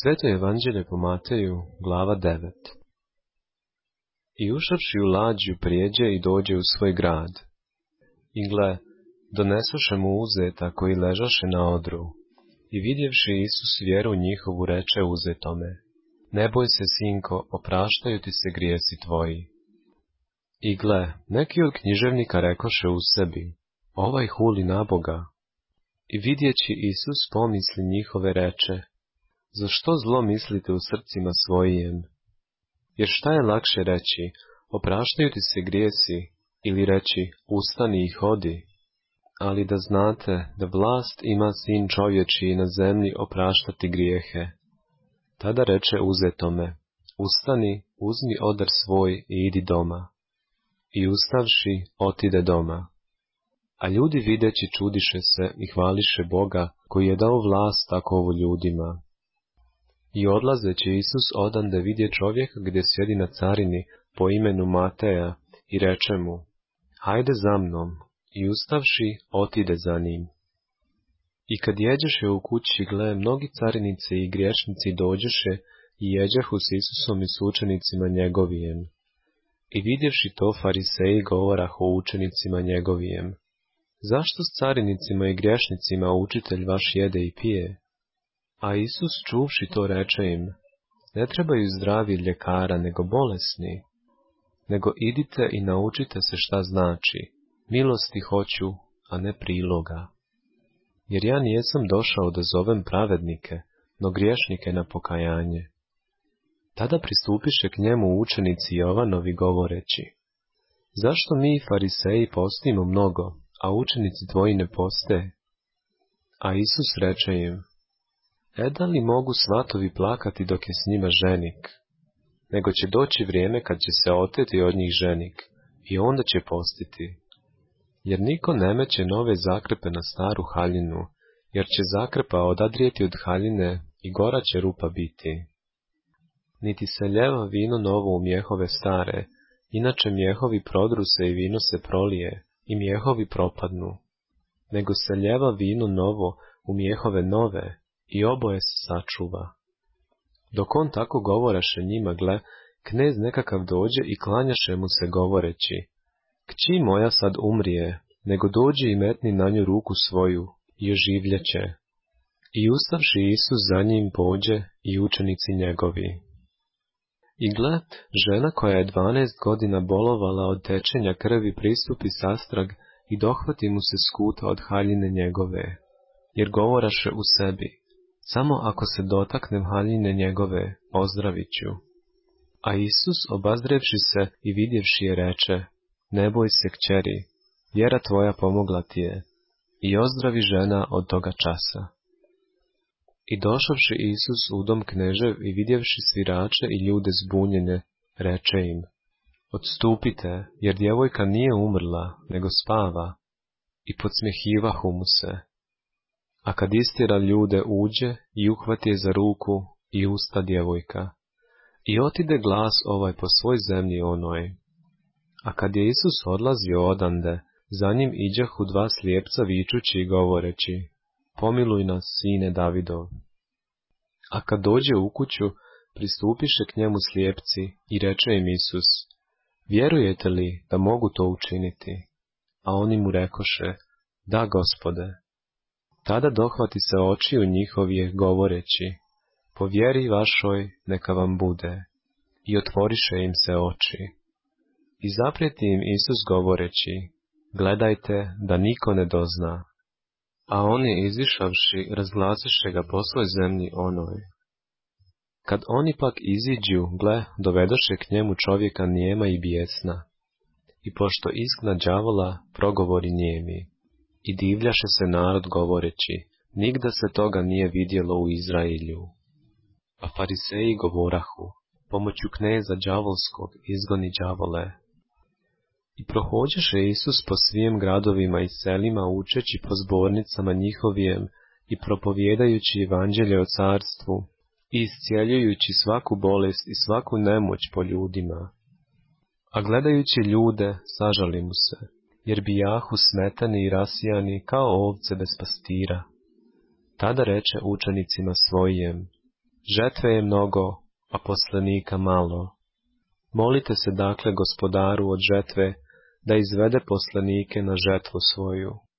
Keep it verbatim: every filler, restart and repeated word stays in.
Sveto evanđelje po Mateju, glava devet. I ušavši u lađu prijeđe i dođe u svoj grad. I gle, donesoše mu uzeta koji ležaše na odru. I vidjevši Isus vjeru njihovu reče uzetome: Ne boj se, sinko, opraštaju ti se grijesi tvoji. I gle, neki od književnika rekoše u sebi: Ovaj huli na Boga. I vidjeći Isus pomisli njihove reče: Zašto zlo mislite u srcima svojim? Jer šta je lakše reći: Opraštaju ti se grijesi, ili reći: Ustani i hodi? Ali da znate da vlast ima Sin čovječiji na zemlji opraštati grijehe. Tada reče uzetome: Ustani, uzmi odar svoj i idi doma. I ustavši, otide doma. A ljudi videći čudiše se i hvališe Boga, koji je dao vlast takovo ljudima. I odlazeći Isus odande vidje čovjeka gdje sjedi na carini po imenu Mateja i reče mu: Hajde za mnom. I ustavši, otide za njim. I kad jeđeše u kući, gle, mnogi carinici i griješnici dođeše i jeđehu s Isusom i s učenicima njegovijem. I vidjevši to, fariseji govorahu učenicima njegovijem: Zašto s carinicima i griješnicima učitelj vaš jede i pije? A Isus čuvši to reče im: Ne trebaju zdravi ljekara, nego bolesni. Nego idite i naučite se šta znači: Milosti hoću, a ne priloga. Jer ja nijesam došao da zovem pravednike, no griješnike na pokajanje. Tada pristupiše k njemu učenici Jovanovi govoreći: Zašto mi fariseji postimo mnogo, a učenici tvoji ne poste? A Isus reče im: E da li mogu svatovi plakati dok je s njima ženik? Nego će doći vrijeme kad će se oteti od njih ženik, i onda će postiti. Jer niko ne meće nove zakrpe na staru haljinu, jer će zakrpa odadrijeti od haljine i gora će rupa biti. Niti se ljeva vino novo u mjehove stare, inače mjehovi prodru se i vino se prolije, i mjehovi propadnu. Nego se ljeva vino novo u mjehove nove, i oboje se sačuva. Dok on tako govoraše njima, gle, knez nekakav dođe i klanjaše mu se govoreći: Kći moja sad umrije, nego dođi i metni na nju ruku svoju, i oživljeće. I ustavši Isus za njim pođe i učenici njegovi. I gle, žena koja je dvanaest godina bolovala od tečenja krvi pristupi sastrag i dohvati mu se skuta od haljine njegove, jer govoraše u sebi: Samo ako se dotaknem haljine njegove, ozdravit ću. A Isus, obazrevši se i vidjevši je, reče: Ne boj se, kćeri, vjera tvoja pomogla ti je. I ozdravi žena od toga časa. I došavši Isus u dom knežev i vidjevši svirače i ljude zbunjene, reče im: Odstupite, jer djevojka nije umrla, nego spava. I podsmjehivahu mu se. A kad istjera ljude, uđe i uhvati je za ruku i usta djevojka. I otide glas ovaj po svoj zemlji onoj. A kad je Isus odlazio odande, za njim iđahu dva slijepca vičući i govoreći: Pomiluj nas, sine Davidov. A kad dođe u kuću, pristupiše k njemu slijepci i reče im Isus: Vjerujete li da mogu to učiniti? A oni mu rekoše: Da, Gospode. Tada dohvati se očiju njihovih govoreći: Po vjeri vašoj neka vam bude. I otvoriše im se oči. I zaprijeti im Isus govoreći: Gledajte da niko ne dozna. A oni izišavši razglasiše ga po svoj zemlji onoj. Kad oni pak iziđu, gle, dovedoše k njemu čovjeka nijema i bijesna. I pošto izgna đavola, progovori nijemi. I divljaše se narod govoreći: Nigda se toga nije vidjelo u Izraelju. A fariseji govorahu: Pomoću kneza đavolskog izgoni đavole. I prohođeše Isus po svim gradovima i selima, učeći po zbornicama njihovijem i propovjedajući evanđelje o carstvu i iscijeljujući svaku bolest i svaku nemoć po ljudima. A gledajući ljude, sažali mu se, jer bijahu smetani i rasijani kao ovce bez pastira. Tada reče učenicima svojim: Žetve je mnogo, a poslanika malo. Molite se dakle Gospodaru od žetve, da izvede poslanike na žetvu svoju.